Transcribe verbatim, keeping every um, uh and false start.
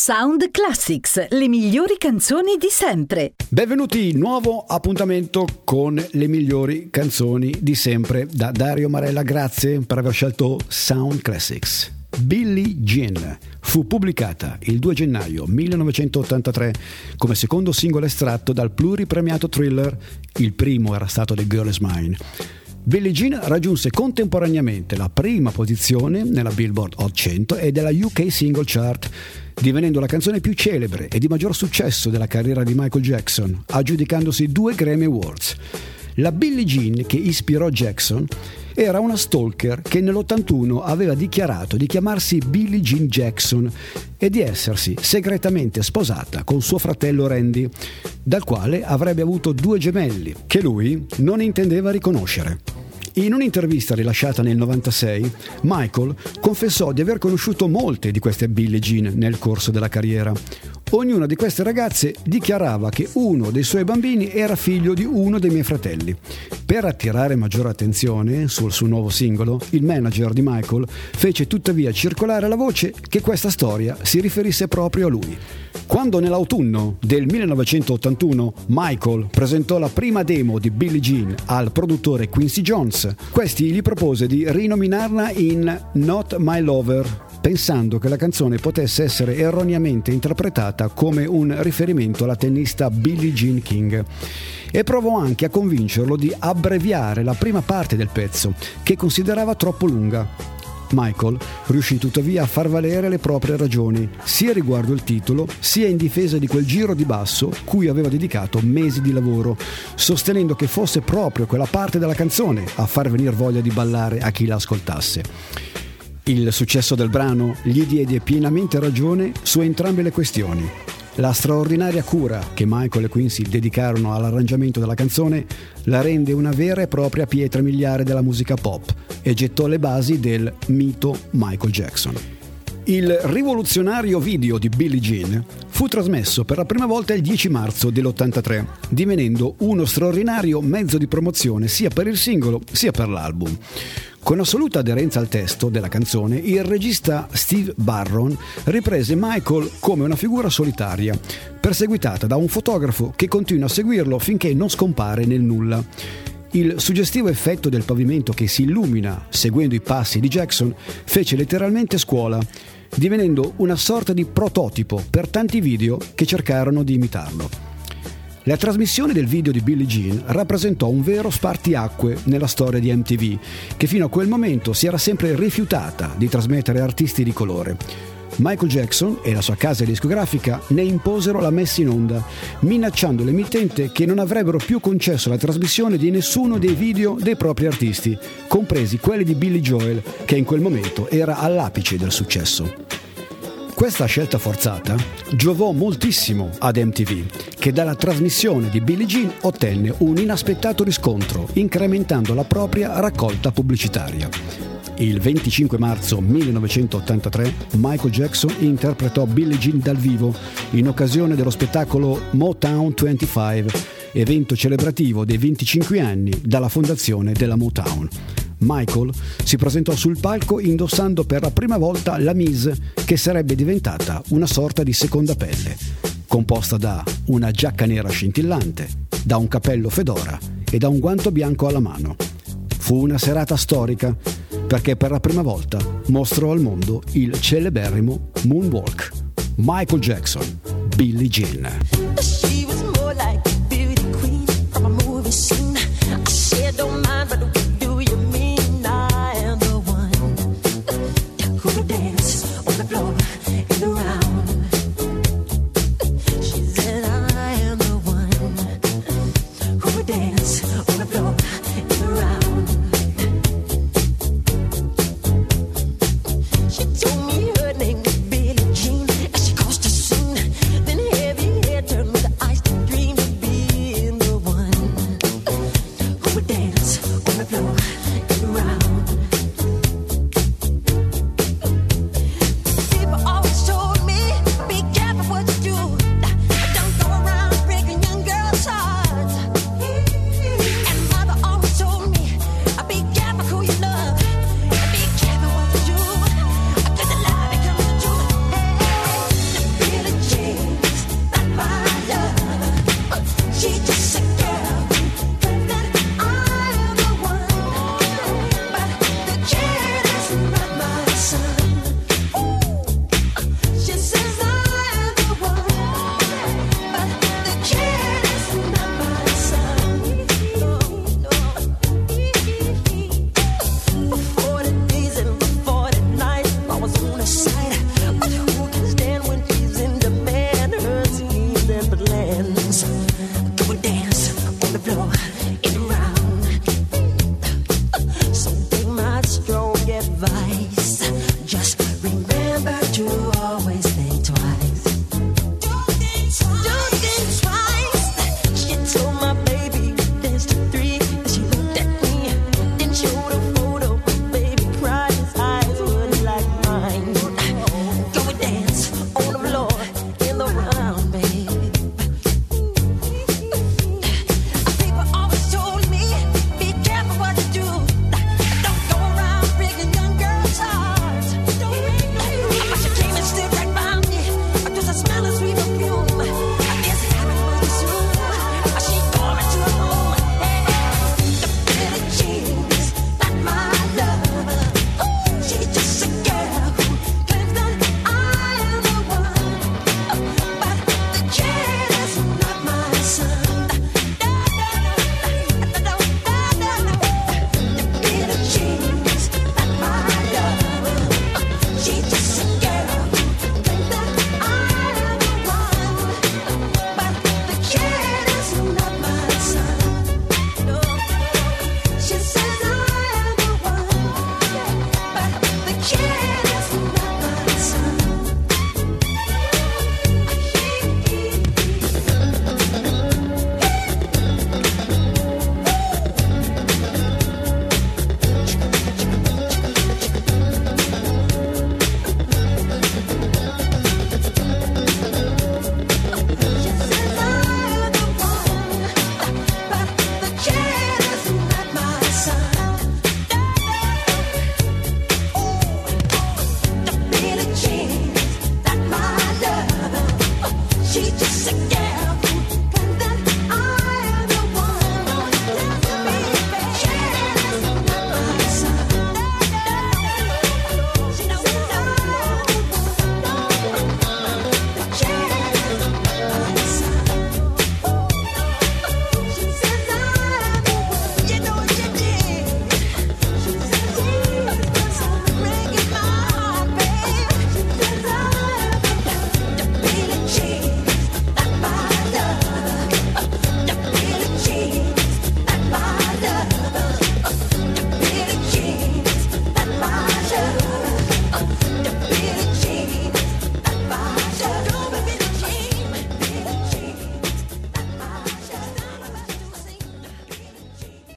Sound Classics, le migliori canzoni di sempre. Benvenuti, nuovo appuntamento con le migliori canzoni di sempre da Dario Marella. Grazie per aver scelto Sound Classics. Billie Jean fu pubblicata il due gennaio millenovecentottantatré come secondo singolo estratto dal pluripremiato Thriller. Il primo era stato The Girl Is Mine. Billie Jean raggiunse contemporaneamente la prima posizione nella Billboard Hot cento e della U K Single Chart, divenendo la canzone più celebre e di maggior successo della carriera di Michael Jackson, aggiudicandosi due Grammy Awards. La Billie Jean che ispirò Jackson era una stalker che nell'ottantuno aveva dichiarato di chiamarsi Billie Jean Jackson e di essersi segretamente sposata con suo fratello Randy, dal quale avrebbe avuto due gemelli che lui non intendeva riconoscere. In un'intervista rilasciata nel novantasei, Michael confessò di aver conosciuto molte di queste Billie Jean nel corso della carriera. Ognuna di queste ragazze dichiarava che uno dei suoi bambini era figlio di uno dei miei fratelli. Per attirare maggiore attenzione sul suo nuovo singolo, il manager di Michael fece tuttavia circolare la voce che questa storia si riferisse proprio a lui. Quando nell'autunno del millenovecentottantuno Michael presentò la prima demo di Billie Jean al produttore Quincy Jones, questi gli propose di rinominarla in Not My Lover, pensando che la canzone potesse essere erroneamente interpretata come un riferimento alla tennista Billie Jean King, e provò anche a convincerlo di abbreviare la prima parte del pezzo, che considerava troppo lunga. Michael riuscì tuttavia a far valere le proprie ragioni, sia riguardo il titolo, sia in difesa di quel giro di basso cui aveva dedicato mesi di lavoro, sostenendo che fosse proprio quella parte della canzone a far venire voglia di ballare a chi la ascoltasse. Il successo del brano gli diede pienamente ragione su entrambe le questioni. La straordinaria cura che Michael e Quincy dedicarono all'arrangiamento della canzone la rende una vera e propria pietra miliare della musica pop e gettò le basi del mito Michael Jackson. Il rivoluzionario video di Billie Jean fu trasmesso per la prima volta il dieci marzo dell'ottantatré, divenendo uno straordinario mezzo di promozione sia per il singolo sia per l'album. Con assoluta aderenza al testo della canzone, il regista Steve Barron riprese Michael come una figura solitaria, perseguitata da un fotografo che continua a seguirlo finché non scompare nel nulla. Il suggestivo effetto del pavimento che si illumina seguendo i passi di Jackson fece letteralmente scuola, divenendo una sorta di prototipo per tanti video che cercarono di imitarlo. La trasmissione del video di Billie Jean rappresentò un vero spartiacque nella storia di M T V, che fino a quel momento si era sempre rifiutata di trasmettere artisti di colore. Michael Jackson e la sua casa discografica ne imposero la messa in onda, minacciando l'emittente che non avrebbero più concesso la trasmissione di nessuno dei video dei propri artisti, compresi quelli di Billy Joel, che in quel momento era all'apice del successo. Questa scelta forzata giovò moltissimo ad M T V, che dalla trasmissione di Billie Jean ottenne un inaspettato riscontro, incrementando la propria raccolta pubblicitaria. Il venticinque marzo millenovecentottantatré Michael Jackson interpretò Billie Jean dal vivo in occasione dello spettacolo Motown venticinque, evento celebrativo dei venticinque anni dalla fondazione della Motown. Michael si presentò sul palco indossando per la prima volta la mise, che sarebbe diventata una sorta di seconda pelle, composta da una giacca nera scintillante, da un cappello fedora e da un guanto bianco alla mano. Fu una serata storica perché per la prima volta mostrò al mondo il celeberrimo Moonwalk. Michael Jackson, Billie Jean. She was more like